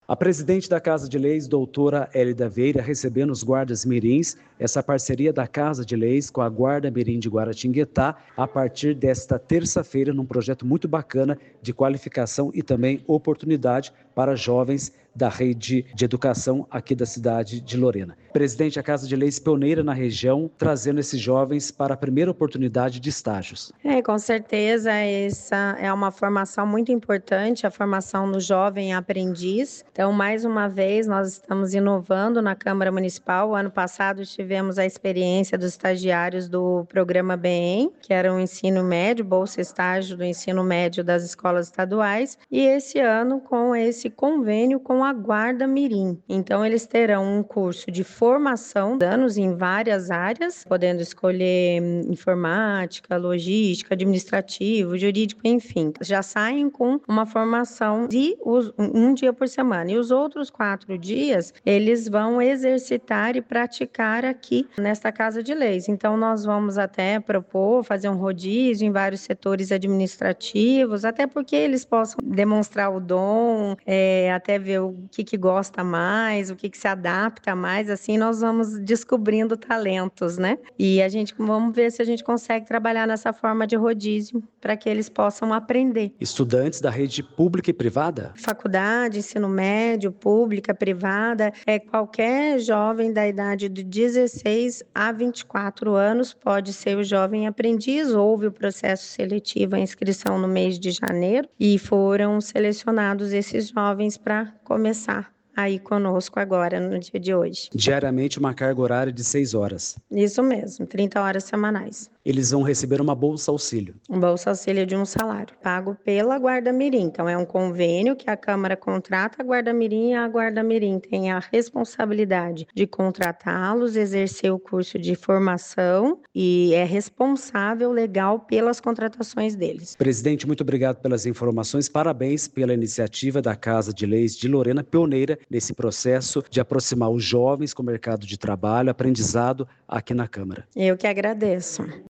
A presidente da Casa de Leis, doutora Hélida Vieira, recebendo os guardas mirins, essa parceria da Casa de Leis com a Guarda Mirim de Guaratinguetá, a partir desta terça-feira, num projeto muito bacana de qualificação e também oportunidade para jovens da rede de educação aqui da cidade de Lorena. Presidente, a Casa de Leis pioneira na região, trazendo esses jovens para a primeira oportunidade de estágios. Com certeza, essa é uma formação muito importante, a formação do jovem aprendiz. Então, mais uma vez, nós estamos inovando na Câmara Municipal. O ano passado tivemos a experiência dos estagiários do programa BEM, que era o ensino médio, bolsa estágio do ensino médio das escolas estaduais, e esse ano com esse convênio com a Guarda Mirim. Então, eles terão um curso de formação, anos em várias áreas, podendo escolher informática, logística, administrativo, jurídico, enfim. Já saem com uma formação de um dia por semana. E os outros 4 dias, eles vão exercitar e praticar aqui nesta Casa de Leis. Então, nós vamos até propor, fazer um rodízio em vários setores administrativos, até porque eles possam demonstrar o dom, até ver o que gosta mais, o que se adapta mais, assim nós vamos descobrindo talentos, né? E vamos ver se a gente consegue trabalhar nessa forma de rodízio para que eles possam aprender. Estudantes da rede pública e privada? Faculdade, ensino médio, pública, privada, qualquer jovem da idade de 16 a 24 anos pode ser o jovem aprendiz. Houve o processo seletivo, a inscrição no mês de janeiro e foram selecionados esses jovens para começar aí conosco agora, no dia de hoje. Diariamente uma carga horária de 6 horas. Isso mesmo, 30 horas semanais. Eles vão receber uma bolsa auxílio. Um bolsa auxílio de um salário, pago pela Guarda Mirim. Então, é um convênio que a Câmara contrata a Guarda Mirim e a Guarda Mirim tem a responsabilidade de contratá-los, exercer o curso de formação e é responsável legal pelas contratações deles. Presidente, muito obrigado pelas informações. Parabéns pela iniciativa da Casa de Leis de Lorena, pioneira nesse processo de aproximar os jovens com o mercado de trabalho, aprendizado aqui na Câmara. Eu que agradeço.